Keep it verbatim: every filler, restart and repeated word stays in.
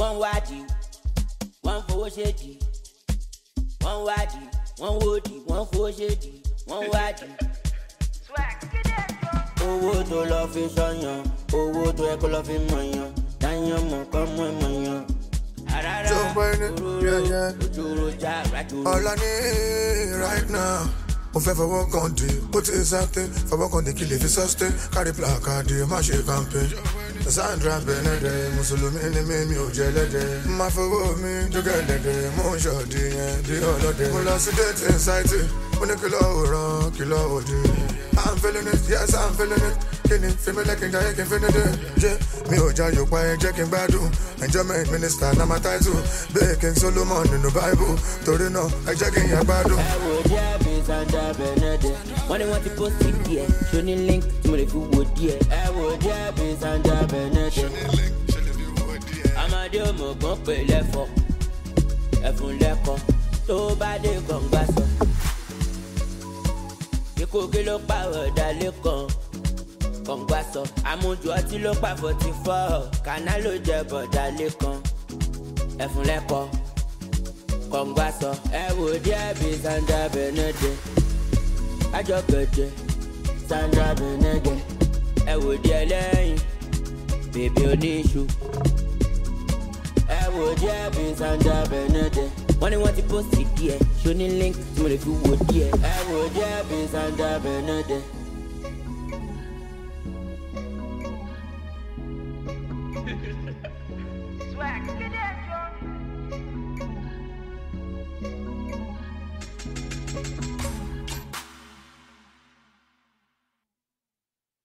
One wadi, one for shady. One wadi, one woody, one for shady. One wadi. Owó tó lọ fi sọ́yàn, owó tó ẹ̀kọ́ lọ fi mọ̀yàn, dáyàn mọ̀ kọ́ mọ̀ mọ̀yàn. Arara, òróró, òjòrò já, rájò. All I need right now. Mo fẹ́ fọwọ́ kan dé, ó ti sáté, fọwọ́ kan dé kí lè fi sọ́sté, kárí placard, má ṣe campaign. Sandra Benede, Mùsùlùmí ni mí, mi ò jẹ lẹ́dẹ̀. Má fọwọ́ mi jókè lẹ́dẹ̀, mo ń ṣọ̀dí yẹn dé ọlọ́dẹ. Mo lọ sí dating site, mo ní kìlọ̀ òràn, kìlọ̀ òdì. I'm feeling it, yes I'm feeling it. Kíni fíìmù lẹ́kìn jáyé kí n fi ní dé. Jẹ́ mi ò já yòópa ẹ jẹ́ kí n gbádùn. Enjoyment minister náà máa title. Bẹ́ẹ̀ King Solomon nínú Bible. Torí náà ẹ jẹ́ kí n yà gbádùn. Ẹ wò díẹ̀ bí Sandra Benede. Wọ́n ní wọ́n ti post it díẹ̀. Ṣo ní link tí mo lè fi wò díẹ̀. Ẹ wò díẹ̀ bí Sandra Benede. Amadé òmùgún pè lẹ́fọ̀. Ẹ̀fún lẹ́kọ̀ọ́. Tó bá dé kọ̀ǹgbà sọ. Ikú kí ló pa ọ̀dà lẹ́kàn. Kọ̀ǹgbà sọ. Àmujù ọtí ló pa forty four. Kàná ló jẹ bọ̀dà lẹ́kàn. Ẹ̀fún lẹ́kọ̀ọ́. Kọ̀ǹgbà sọ. Ẹ wò díẹ̀ bí Sandra Benede. Ajọ́gẹ̀dẹ̀ Sandra Benede. Ẹ wò díẹ̀ lẹ́yìn bèbí oníṣu. Ẹ wò díẹ̀ bí Sandra Benede. Wọ́n ní wọ́n ti post díẹ̀. Ṣo ní link tí mo lè fi wò díẹ̀. Ẹ wò díẹ̀ bí Sandra Benede. Swag, get that.